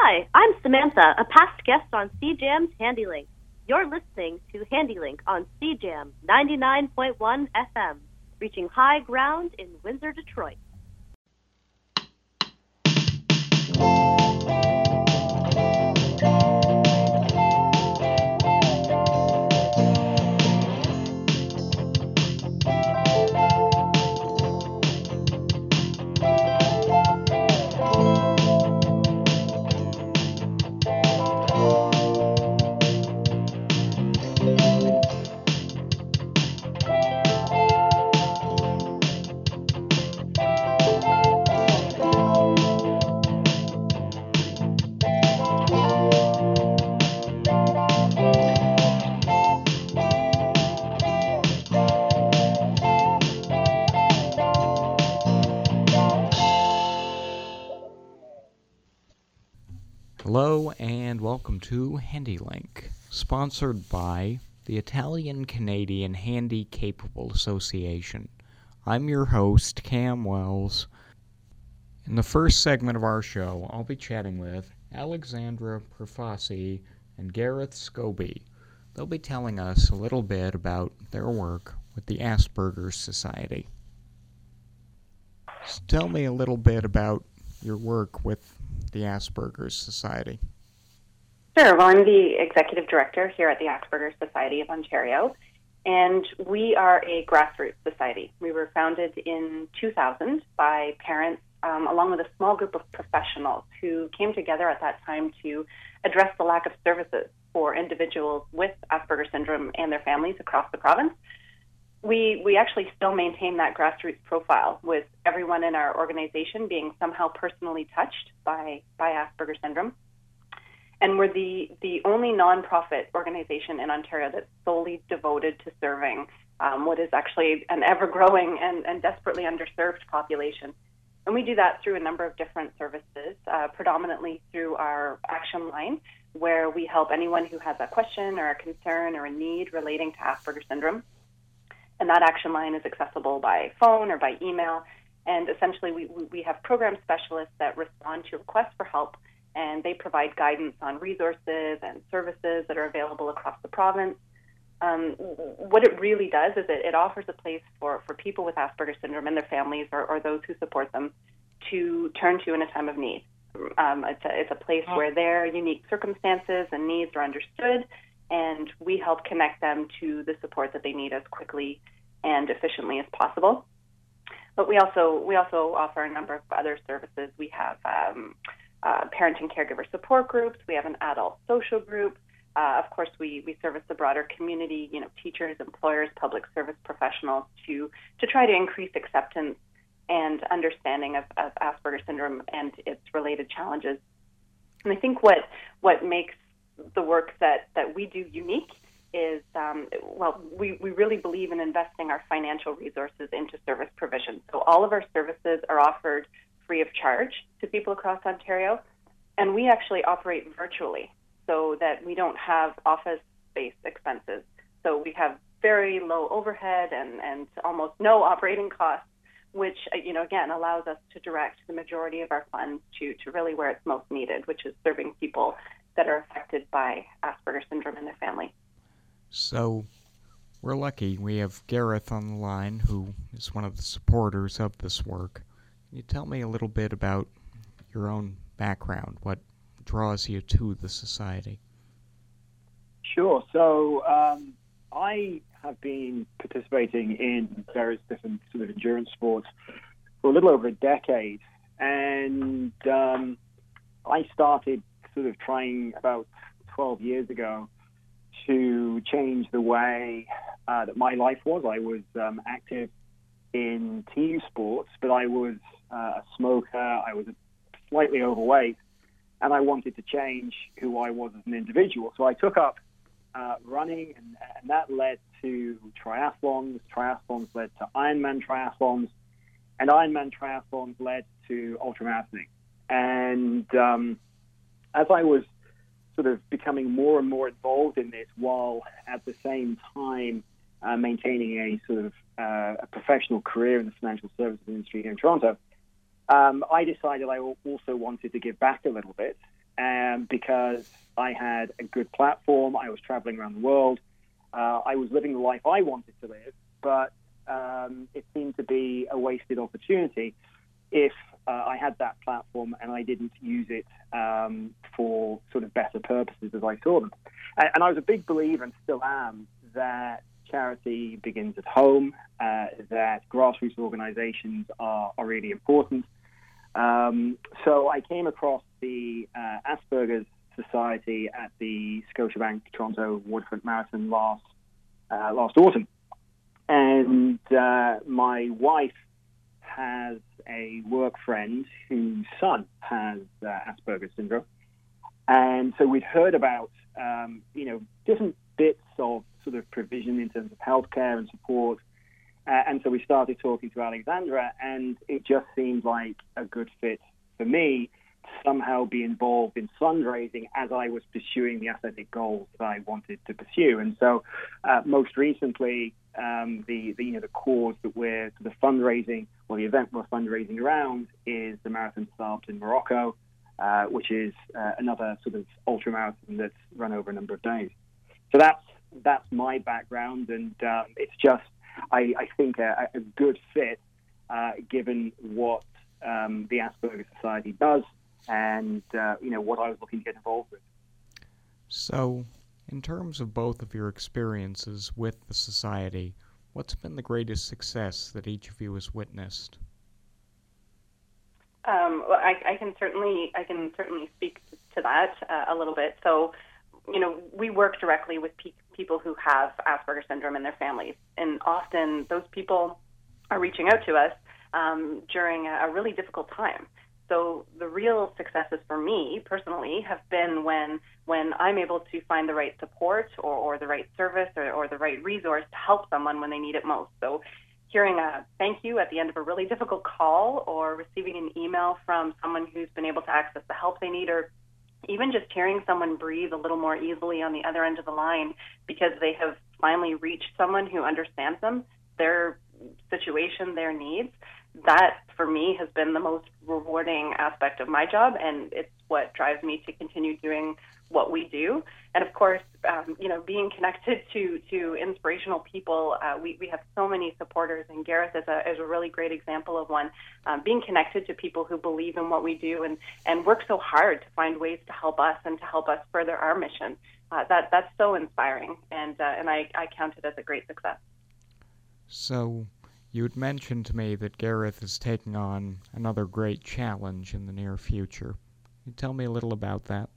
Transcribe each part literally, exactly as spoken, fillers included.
Hi, I'm Samantha, a past guest on C Jam's HandyLink. You're listening to HandyLink on C Jam ninety-nine point one F M, reaching high ground in Windsor, Detroit. Hello and welcome to HandyLink, sponsored by the Italian-Canadian Handy Capable Association. I'm your host, Cam Wells. In the first segment of our show, I'll be chatting with Alexandra Perfasi and Gareth Scobie. They'll be telling us a little bit about their work with the Asperger's Society. So tell me a little bit about your work with the Asperger's Society. Sure. Well, I'm the executive director here at the Asperger's Society of Ontario, and we are a grassroots society. We were founded in two thousand by parents, um, along with a small group of professionals who came together at that time to address the lack of services for individuals with Asperger's syndrome and their families across the province. We we actually still maintain that grassroots profile, with everyone in our organization being somehow personally touched by, by Asperger's syndrome. And we're the, the only nonprofit organization in Ontario that's solely devoted to serving um, what is actually an ever-growing and, and desperately underserved population. And we do that through a number of different services, uh, predominantly through our action line, where we help anyone who has a question or a concern or a need relating to Asperger's syndrome. And that action line is accessible by phone or by email. And essentially, we, we have program specialists that respond to requests for help, and they provide guidance on resources and services that are available across the province. Um, what it really does is it, it offers a place for, for people with Asperger's syndrome and their families, or, or those who support them, to turn to in a time of need. Um, it's, a, it's a place where their unique circumstances and needs are understood, and we help connect them to the support that they need as quickly and efficiently as possible. But we also we also offer a number of other services. We have um, uh, parent and caregiver support groups. We have an adult social group. Uh, of course, we, we service the broader community, you know, teachers, employers, public service professionals, to to try to increase acceptance and understanding of, of Asperger's syndrome and its related challenges. And I think what what makes the work that, that we do unique is, um, well, we, we really believe in investing our financial resources into service provision. So all of our services are offered free of charge to people across Ontario, and we actually operate virtually so that we don't have office-based expenses. So we have very low overhead and, and almost no operating costs, which, you know, again, allows us to direct the majority of our funds to, to really where it's most needed, which is serving people that are affected by Asperger's syndrome and their family. So, we're lucky. We have Gareth on the line, who is one of the supporters of this work. Can you tell me a little bit about your own background, what draws you to the society? Sure. So, um, I have been participating in various different sort of endurance sports for a little over a decade, and um, I started sort of trying about twelve years ago to change the way uh, that my life was. I was um, active in team sports, but I was uh, a smoker, I was slightly overweight, and I wanted to change who I was as an individual. So I took up uh, running, and, and that led to triathlons. Triathlons led to Ironman triathlons, and Ironman triathlons led to ultramarathoning. And um, as I was sort of becoming more and more involved in this, while at the same time uh, maintaining a sort of uh, a professional career in the financial services industry here in Toronto, um, I decided I also wanted to give back a little bit. um, because I had a good platform. I was traveling around the world. Uh, I was living the life I wanted to live, but um, it seemed to be a wasted opportunity if uh, I had that platform and I didn't use it um, for sort of better purposes as I saw them. And, and I was a big believer, and still am, that charity begins at home, uh, that grassroots organizations are, are really important. Um, so I came across the uh, Asperger's Society at the Scotiabank Toronto Waterfront Marathon last uh, last autumn. And uh, my wife has a work friend whose son has uh, Asperger's syndrome. And so we'd heard about, um, you know, different bits of sort of provision in terms of healthcare and support. Uh, and so we started talking to Alexandra, and it just seemed like a good fit for me to somehow be involved in fundraising as I was pursuing the athletic goals that I wanted to pursue. And so uh, most recently, um, the, the, you know, the cause that we're, the fundraising, or the event we're fundraising around is the Marathon des Sables in Morocco, uh, which is uh, another sort of ultra marathon that's run over a number of days. So that's that's my background, and um, it's just, I, I think, a, a good fit uh, given what um, the Asperger's Society does, and uh, you know what I was looking to get involved with. So, in terms of both of your experiences with the society, what's been the greatest success that each of you has witnessed? Um, well, I, I can certainly I can certainly speak to that uh, a little bit. So, you know, we work directly with pe- people who have Asperger's syndrome and their families, and often those people are reaching out to us um, during a, a really difficult time. So the real successes for me personally have been when when I'm able to find the right support or, or the right service or, or the right resource to help someone when they need it most. So hearing a thank you at the end of a really difficult call, or receiving an email from someone who's been able to access the help they need, or even just hearing someone breathe a little more easily on the other end of the line because they have finally reached someone who understands them, their situation, their needs. That, for me, has been the most rewarding aspect of my job, and it's what drives me to continue doing what we do. And of course, um, you know, being connected to to inspirational people, uh, we, we have so many supporters, and Gareth is a, is a really great example of one. Um, being connected to people who believe in what we do and, and work so hard to find ways to help us and to help us further our mission, uh, that that's so inspiring, and, uh, and I, I count it as a great success. So, you had mentioned to me that Gareth is taking on another great challenge in the near future. Can you tell me a little about that?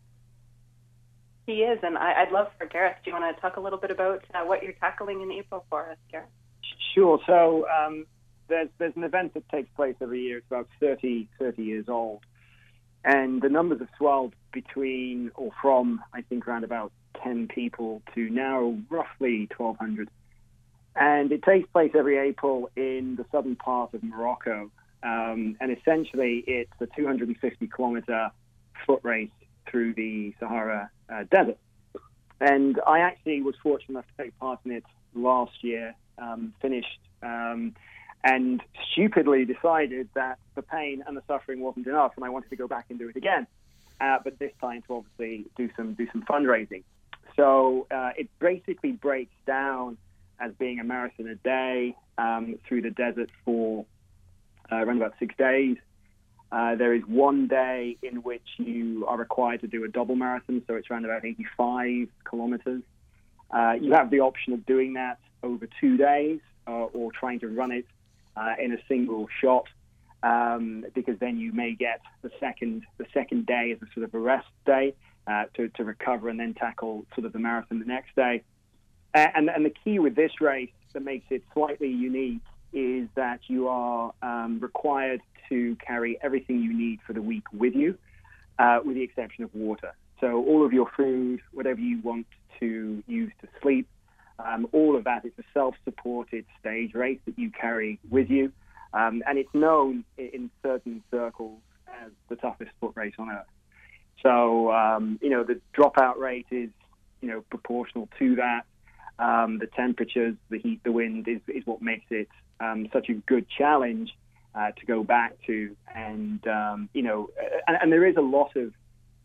He is, and I, I'd love for Gareth. Do you want to talk a little bit about uh, what you're tackling in April for us, Gareth? Sure. So um, there's there's an event that takes place every year. It's about thirty, thirty years old, and the numbers have swelled between or from I think around about ten people to now roughly twelve hundred. And it takes place every April in the southern part of Morocco. Um, and essentially, it's a two hundred fifty kilometer foot race through the Sahara uh, Desert. And I actually was fortunate enough to take part in it last year, um, finished, um, and stupidly decided that the pain and the suffering wasn't enough, and I wanted to go back and do it again. Uh, but this time to obviously do some do some fundraising. So uh, it basically breaks down as being a marathon a day um, through the desert for uh, around about six days. Uh, there is one day in which you are required to do a double marathon, so it's around about eighty-five kilometers. Uh, you have the option of doing that over two days uh, or trying to run it uh, in a single shot, um, because then you may get the second the second day as a sort of a rest day uh, to, to recover and then tackle sort of the marathon the next day. And, and the key with this race that makes it slightly unique is that you are um, required to carry everything you need for the week with you, uh, with the exception of water. So all of your food, whatever you want to use to sleep, um, all of that is a self-supported stage race that you carry with you. Um, and it's known in certain circles as the toughest foot race on earth. So, um, you know, the dropout rate is, you know, proportional to that. Um, the temperatures, the heat, the wind is, is what makes it um, such a good challenge uh, to go back to. And, um, you know, and, and there is a lot of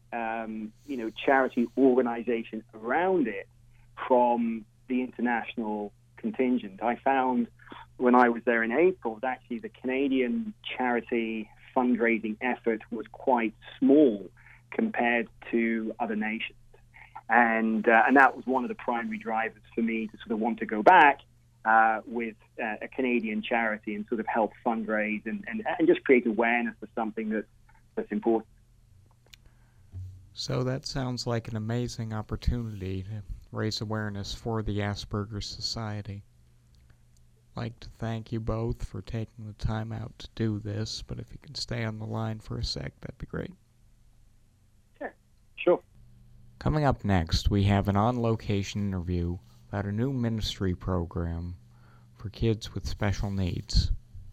um, you know, charity organization around it from the international contingent. I found when I was there in April that actually the Canadian charity fundraising effort was quite small compared to other nations. And uh, and that was one of the primary drivers for me to sort of want to go back uh, with uh, a Canadian charity and sort of help fundraise and, and, and just create awareness for something that's, that's important. So that sounds like an amazing opportunity to raise awareness for the Asperger's Society. I'd like to thank you both for taking the time out to do this, but if you can stay on the line for a sec, that'd be great. Sure. Sure. Coming up next, we have an on-location interview about a new ministry program for kids with special needs.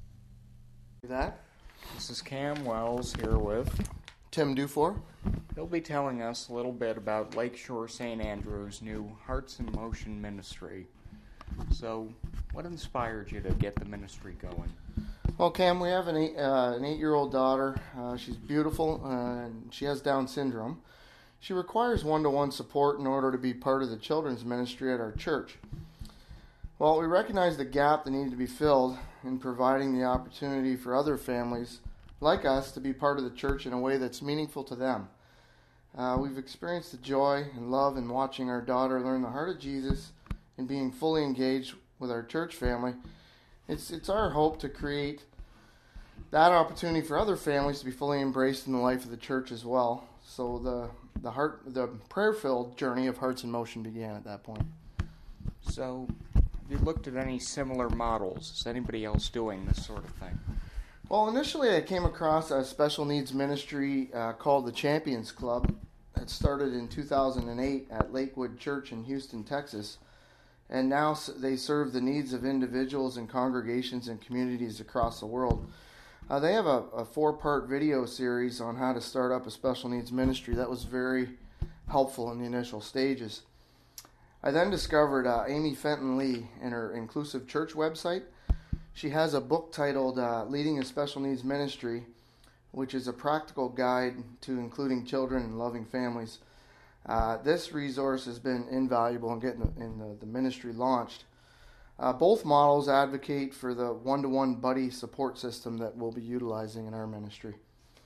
That? This is Cam Wells here with Tim Dufour. He'll be telling us a little bit about Lakeshore Saint Andrew's new Hearts in Motion ministry. So, what inspired you to get the ministry going? Well, Cam, we have an, eight, uh, an eight-year-old daughter. Uh, she's beautiful, uh, and she has Down syndrome. She requires one-to-one support in order to be part of the children's ministry at our church. Well, we recognized the gap that needed to be filled in providing the opportunity for other families like us to be part of the church in a way that's meaningful to them. Uh, we've experienced the joy and love in watching our daughter learn the heart of Jesus and being fully engaged with our church family. It's it's our hope to create that opportunity for other families to be fully embraced in the life of the church as well. So the the heart the prayer-filled journey of Hearts in Motion began at that point. So, have you looked at any similar models? Is anybody else doing this sort of thing? Well, initially I came across a special needs ministry uh, called the Champions Club that started in two thousand eight at Lakewood Church in Houston, Texas. And now they serve the needs of individuals and congregations and communities across the world. Uh, they have a, a four-part video series on how to start up a special needs ministry that was very helpful in the initial stages. I then discovered uh, Amy Fenton Lee and her Inclusive Church website. She has a book titled uh, Leading a Special Needs Ministry, which is a practical guide to including children and loving families. Uh, this resource has been invaluable in getting the, in the, the ministry launched. Uh, both models advocate for the one-to-one buddy support system that we'll be utilizing in our ministry.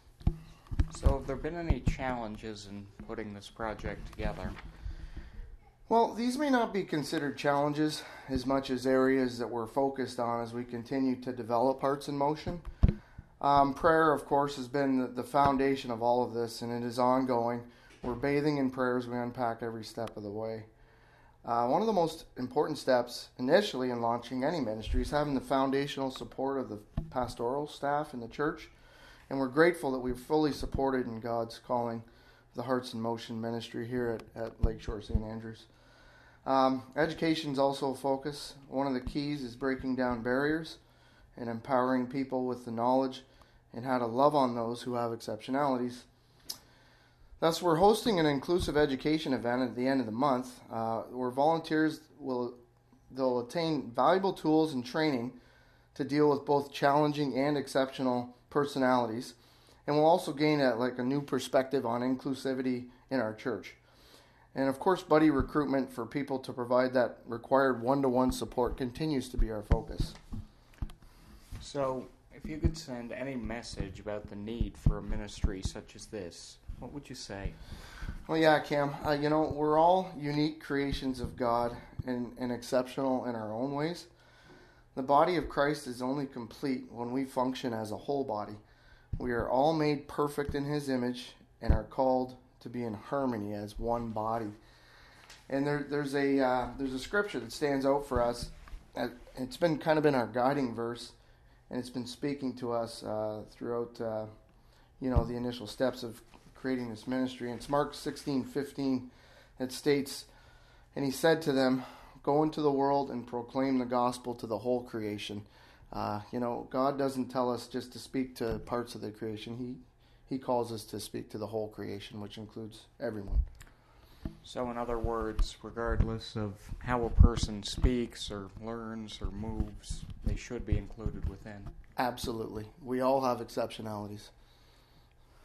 So have there been any challenges in putting this project together? Well, these may not be considered challenges as much as areas that we're focused on as we continue to develop Hearts in Motion. Um, prayer, of course, has been the, the foundation of all of this, and it is ongoing. We're bathing in prayers. We unpack every step of the way. Uh, one of the most important steps initially in launching any ministry is having the foundational support of the pastoral staff in the church, and we're grateful that we've fully supported in God's calling the Hearts in Motion ministry here at, at Lakeshore Saint Andrews. Um, education is also a focus. One of the keys is breaking down barriers and empowering people with the knowledge and how to love on those who have exceptionalities. Thus, we're hosting an inclusive education event at the end of the month uh, where volunteers will they'll attain valuable tools and training to deal with both challenging and exceptional personalities, and we'll also gain a, like a new perspective on inclusivity in our church. And of course, buddy recruitment for people to provide that required one-to-one support continues to be our focus. So, if you could send any message about the need for a ministry such as this, what would you say? Well, yeah, Cam, uh, you know, we're all unique creations of God and, and exceptional in our own ways. The body of Christ is only complete when we function as a whole body. We are all made perfect in His image and are called to be in harmony as one body. And there, there's a uh, there's a scripture that stands out for us. It's been kind of been our guiding verse, and it's been speaking to us uh, throughout, uh, you know, the initial steps of creating this ministry. And it's Mark sixteen fifteen that states, "And He said to them, go into the world and proclaim the gospel to the whole creation." Uh, you know, God doesn't tell us just to speak to parts of the creation. He He calls us to speak to the whole creation, which includes everyone. So in other words, regardless of how a person speaks or learns or moves, they should be included within. Absolutely. We all have exceptionalities.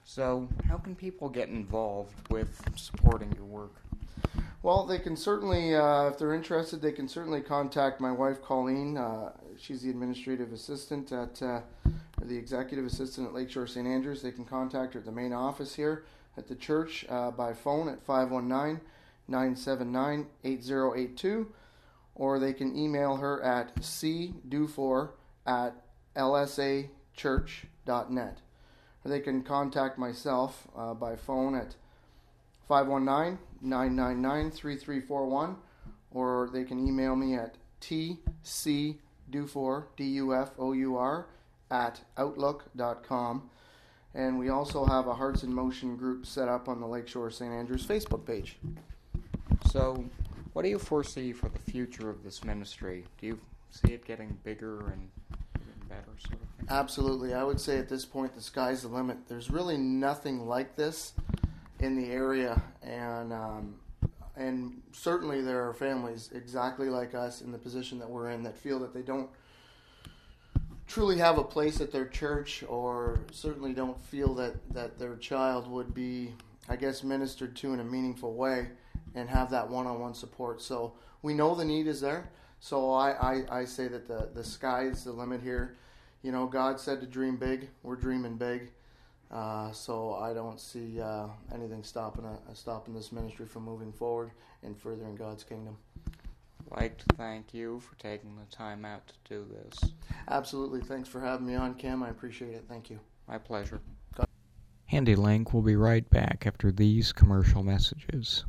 So, how can people get involved with supporting your work? Well, they can certainly, uh, if they're interested, they can certainly contact my wife, Colleen. Uh, she's the administrative assistant at, uh, or the executive assistant at Lakeshore Saint Andrews. They can contact her at the main office here at the church uh, by phone at five one nine, nine seven nine, eight zero eight two, or they can email her at cdufour at l s a church dot net. Or they can contact myself uh, by phone at five one nine, nine nine nine, three three four one, or they can email me at tcdufour, D U F O U R, at outlook dot com. And we also have a Hearts in Motion group set up on the Lakeshore Saint Andrews Facebook page. So, what do you foresee for the future of this ministry? Do you see it getting bigger and getting better, sort of thing? Absolutely. I would say at this point the sky's the limit. There's really nothing like this in the area, and um, and certainly there are families exactly like us in the position that we're in that feel that they don't truly have a place at their church, or certainly don't feel that, that their child would be, I guess, ministered to in a meaningful way and have that one-on-one support. So we know the need is there. So I, I, I say that the, the sky's the limit here. You know, God said to dream big. We're dreaming big. Uh, so I don't see uh, anything stopping uh, stopping this ministry from moving forward and furthering God's kingdom. I'd like to thank you for taking the time out to do this. Absolutely. Thanks for having me on, Cam. I appreciate it. Thank you. My pleasure. God. HandyLink will be right back after these commercial messages.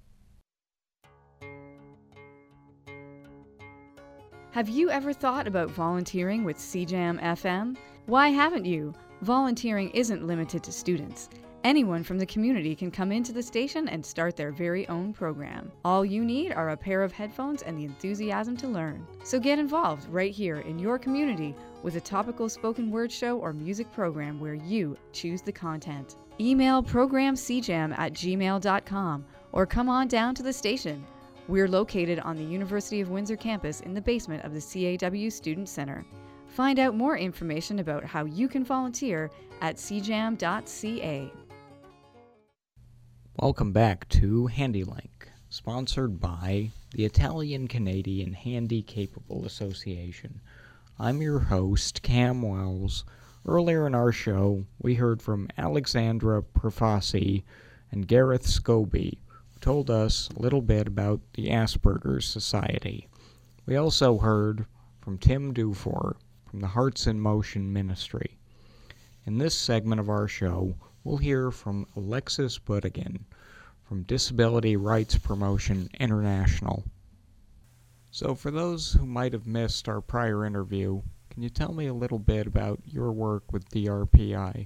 Have you ever thought about volunteering with C JAM F M? Why haven't you? Volunteering isn't limited to students. Anyone from the community can come into the station and start their very own program. All you need are a pair of headphones and the enthusiasm to learn. So get involved right here in your community with a topical spoken word show or music program where you choose the content. Email programcjam at gmail dot com or come on down to the station. We're located on the University of Windsor campus in the basement of the C A W Student Center. Find out more information about how you can volunteer at c jam dot c a. Welcome back to HandyLink, sponsored by the Italian-Canadian Handy Capable Association. I'm your host, Cam Wells. Earlier in our show, we heard from Alexandra Profasi and Gareth Scobie, who told us a little bit about the Asperger's Society. We also heard from Tim Dufour from the Hearts in Motion Ministry. In this segment of our show, we'll hear from Alexis Budigan from Disability Rights Promotion International. So for those who might have missed our prior interview, can you tell me a little bit about your work with D R P I?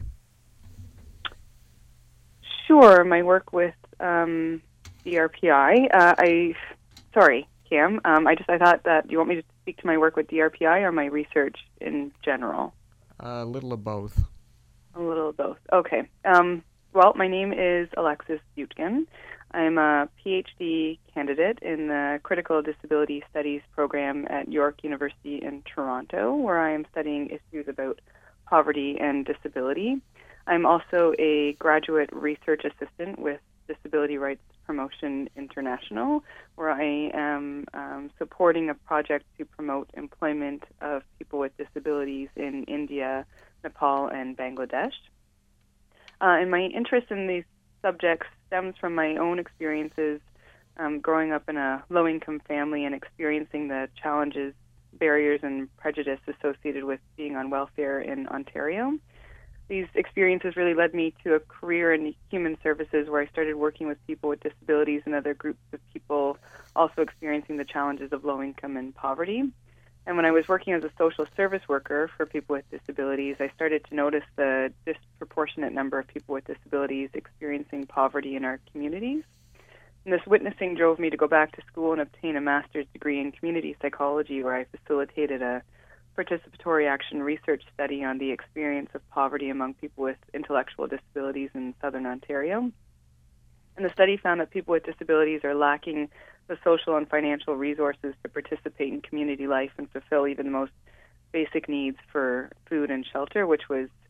Sure, my work with um, D R P I. Uh, I, sorry, Cam. Um, I just I thought that do you want me to speak to my work with D R P I or my research in general? Uh, a little of both. A little of both. Okay. Um, well, my name is Alexis Budigan. I'm a PhD candidate in the Critical Disability Studies program at York University in Toronto, where I am studying issues about poverty and disability. I'm also a graduate research assistant with Disability Rights Promotion International, where I am um, supporting a project to promote employment of people with disabilities in India, Nepal, and Bangladesh. Uh, and my interest in these subjects stems from my own experiences um, growing up in a low-income family and experiencing the challenges, barriers, and prejudice associated with being on welfare in Ontario. These experiences really led me to a career in human services where I started working with people with disabilities and other groups of people also experiencing the challenges of low income and poverty. And when I was working as a social service worker for people with disabilities, I started to notice the disproportionate number of people with disabilities experiencing poverty in our communities. And this witnessing drove me to go back to school and obtain a master's degree in community psychology, where I facilitated a participatory action research study on the experience of poverty among people with intellectual disabilities in Southern Ontario. And the study found that people with disabilities are lacking the social and financial resources to participate in community life and fulfill even the most basic needs for food and shelter, which was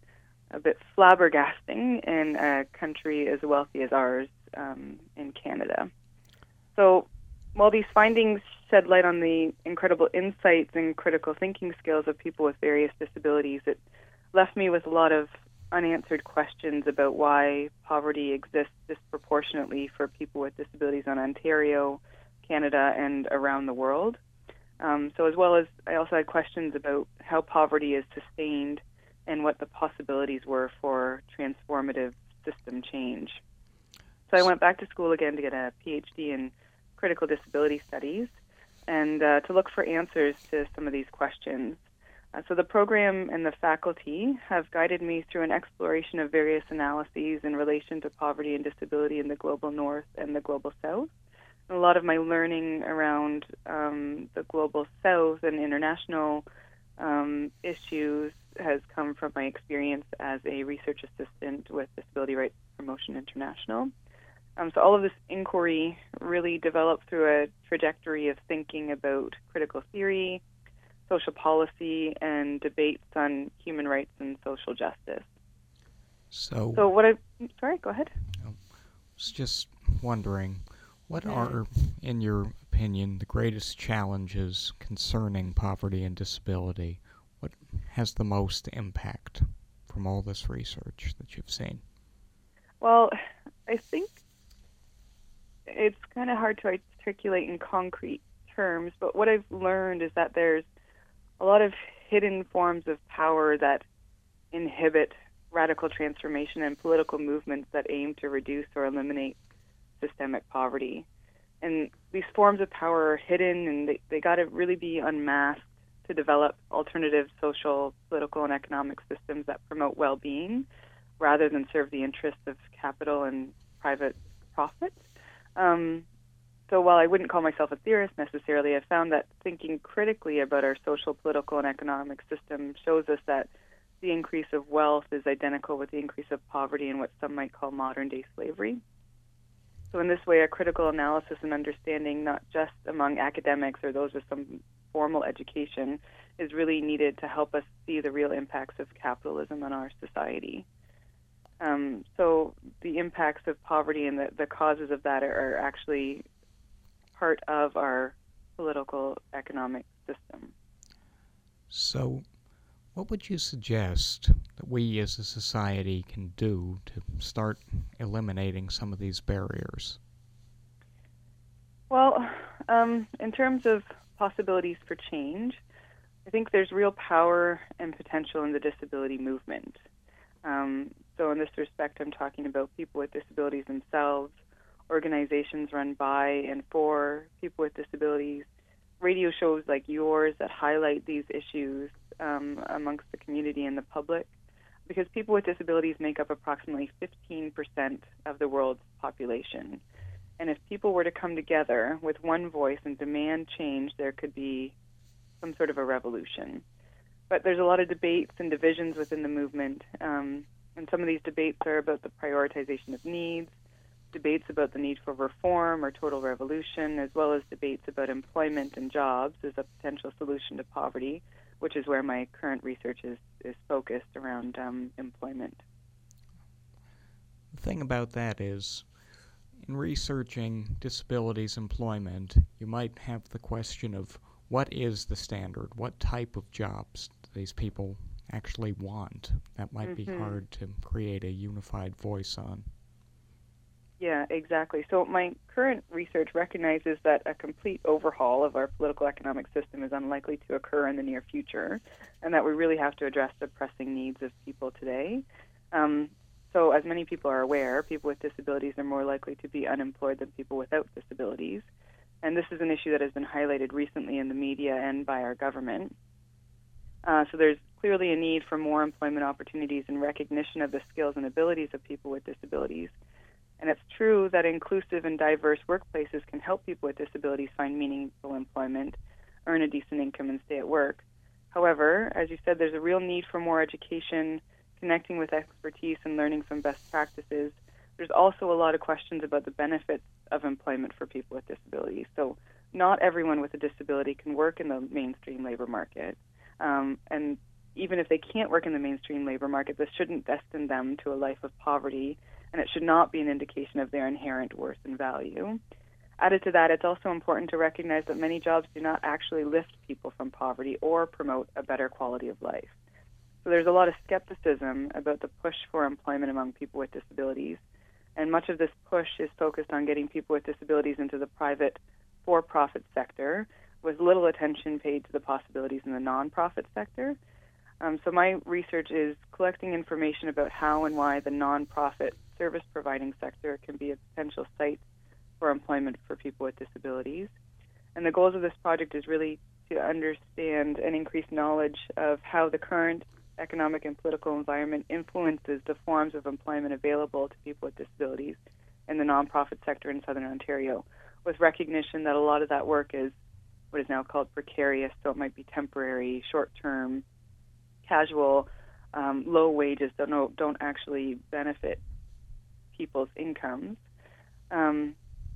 a bit flabbergasting in a country as wealthy as ours um, in Canada. So while these findings shed light on the incredible insights and critical thinking skills of people with various disabilities, it left me with a lot of unanswered questions about why poverty exists disproportionately for people with disabilities in Ontario, Canada, and around the world. Um, so as well as I also had questions about how poverty is sustained and what the possibilities were for transformative system change. So I went back to school again to get a P H D in critical disability studies and uh, to look for answers to some of these questions. Uh, so the program and the faculty have guided me through an exploration of various analyses in relation to poverty and disability in the global north and the global south. And a lot of my learning around um, the global south and international um, issues has come from my experience as a research assistant with Disability Rights Promotion International. Um, so all of this inquiry really developed through a trajectory of thinking about critical theory, social policy, and debates on human rights and social justice. So, so what I, sorry, go ahead. I was just wondering, what yeah. are, in your opinion, the greatest challenges concerning poverty and disability? What has the most impact from all this research that you've seen? Well, I think it's kind of hard to articulate in concrete terms, but what I've learned is that there's a lot of hidden forms of power that inhibit radical transformation and political movements that aim to reduce or eliminate systemic poverty. And these forms of power are hidden, and they, they got to really be unmasked to develop alternative social, political, and economic systems that promote well-being rather than serve the interests of capital and private profit. Um, so while I wouldn't call myself a theorist necessarily, I found that thinking critically about our social, political, and economic system shows us that the increase of wealth is identical with the increase of poverty in what some might call modern-day slavery. So in this way, a critical analysis and understanding, not just among academics or those with some formal education, is really needed to help us see the real impacts of capitalism on our society. Um, so the impacts of poverty and the, the causes of that are, are actually part of our political economic system. So what would you suggest that we as a society can do to start eliminating some of these barriers? Well, um, in terms of possibilities for change, I think there's real power and potential in the disability movement. Um, so in this respect, I'm talking about people with disabilities themselves, organizations run by and for people with disabilities, radio shows like yours that highlight these issues um, amongst the community and the public, because people with disabilities make up approximately fifteen percent of the world's population. And if people were to come together with one voice and demand change, there could be some sort of a revolution. But there's a lot of debates and divisions within the movement, um, and some of these debates are about the prioritization of needs, debates about the need for reform or total revolution, as well as debates about employment and jobs as a potential solution to poverty, which is where my current research is, is focused around um, employment. The thing about that is, in researching disabilities employment, you might have the question of what is the standard? What type of jobs do these people actually want? That might mm-hmm. be hard to create a unified voice on. Yeah, exactly. So my current research recognizes that a complete overhaul of our political economic system is unlikely to occur in the near future, and that we really have to address the pressing needs of people today. Um, so as many people are aware, people with disabilities are more likely to be unemployed than people without disabilities. And this is an issue that has been highlighted recently in the media and by our government. Uh, so there's clearly a need for more employment opportunities and recognition of the skills and abilities of people with disabilities. And it's true that inclusive and diverse workplaces can help people with disabilities find meaningful employment, earn a decent income, and stay at work. However, as you said, there's a real need for more education, connecting with expertise, and learning from best practices. There's also a lot of questions about the benefits of employment for people with disabilities. So not everyone with a disability can work in the mainstream labor market. Um, and even if they can't work in the mainstream labor market, this shouldn't destine them to a life of poverty, and it should not be an indication of their inherent worth and value. Added to that, it's also important to recognize that many jobs do not actually lift people from poverty or promote a better quality of life. So there's a lot of skepticism about the push for employment among people with disabilities, and much of this push is focused on getting people with disabilities into the private for-profit sector, with little attention paid to the possibilities in the nonprofit sector. Um, so my research is collecting information about how and why the nonprofit service-providing sector can be a potential site for employment for people with disabilities. And the goals of this project is really to understand and increase knowledge of how the current economic and political environment influences the forms of employment available to people with disabilities in the nonprofit sector in Southern Ontario, with recognition that a lot of that work is what is now called precarious, so it might be temporary, short-term, casual, um, low wages that don't, don't actually benefit people's incomes. Um,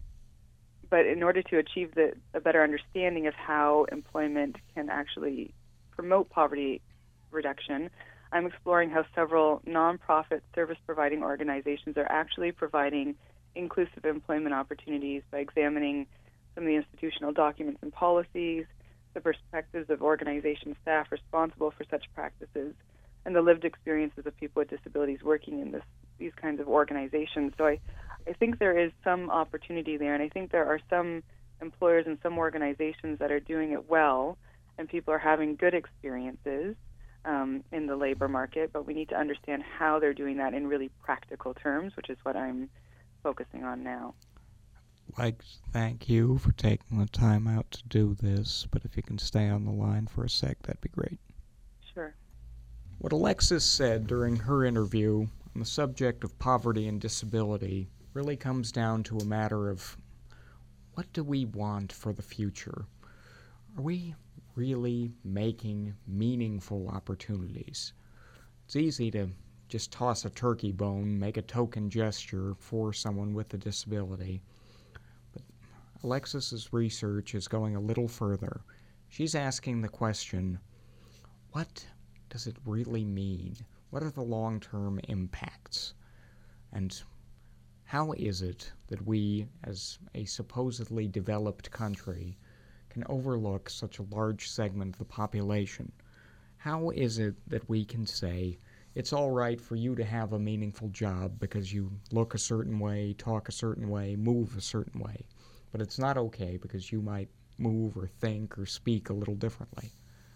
but in order to achieve the, a better understanding of how employment can actually promote poverty reduction, I'm exploring how several nonprofit service-providing organizations are actually providing inclusive employment opportunities by examining some of the institutional documents and policies, the perspectives of organization staff responsible for such practices, and the lived experiences of people with disabilities working in this, these kinds of organizations. So I, I think there is some opportunity there, and I think there are some employers and some organizations that are doing it well, and people are having good experiences um, in the labor market, but we need to understand how they're doing that in really practical terms, which is what I'm focusing on now. I'd like to thank you for taking the time out to do this, but if you can stay on the line for a sec, that'd be great. Sure. What Alexis said during her interview on the subject of poverty and disability really comes down to a matter of what do we want for the future? Are we really making meaningful opportunities? It's easy to just toss a turkey bone, make a token gesture for someone with a disability. But Alexis's research is going a little further. She's asking the question, what does it really mean? What are the long-term impacts? And how is it that we, as a supposedly developed country, can overlook such a large segment of the population? How is it that we can say, it's all right for you to have a meaningful job because you look a certain way, talk a certain way, move a certain way, but it's not okay because you might move or think or speak a little differently?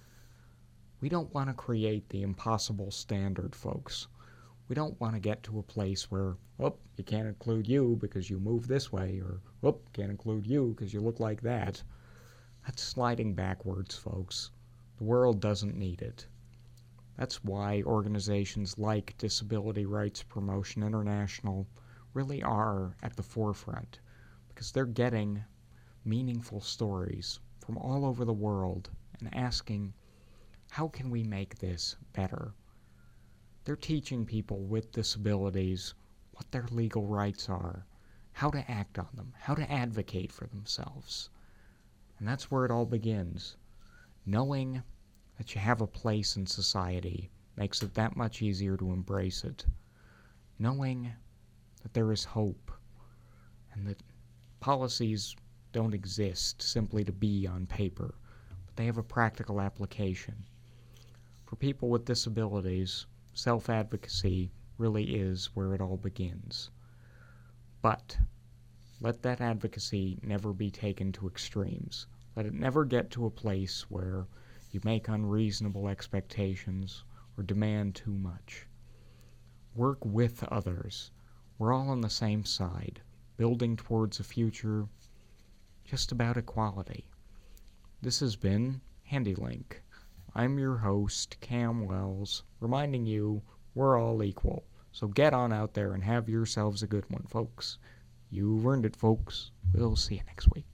We don't want to create the impossible standard, folks. We don't want to get to a place where, oh, you can't include you because you move this way, or, oh, can't include you because you look like that. That's sliding backwards, folks. The world doesn't need it. That's why organizations like Disability Rights Promotion International really are at the forefront, because they're getting meaningful stories from all over the world and asking, how can we make this better? They're teaching people with disabilities what their legal rights are, how to act on them, how to advocate for themselves. And that's where it all begins. Knowing that you have a place in society makes it that much easier to embrace it. Knowing that there is hope and that policies don't exist simply to be on paper, but they have a practical application. For people with disabilities, self-advocacy really is where it all begins. But let that advocacy never be taken to extremes. Let it never get to a place where you make unreasonable expectations or demand too much. Work with others. We're all on the same side, building towards a future just about equality. This has been HandyLink. I'm your host, Cam Wells, reminding you we're all equal. So get on out there and have yourselves a good one, folks. You've earned it, folks. We'll see you next week.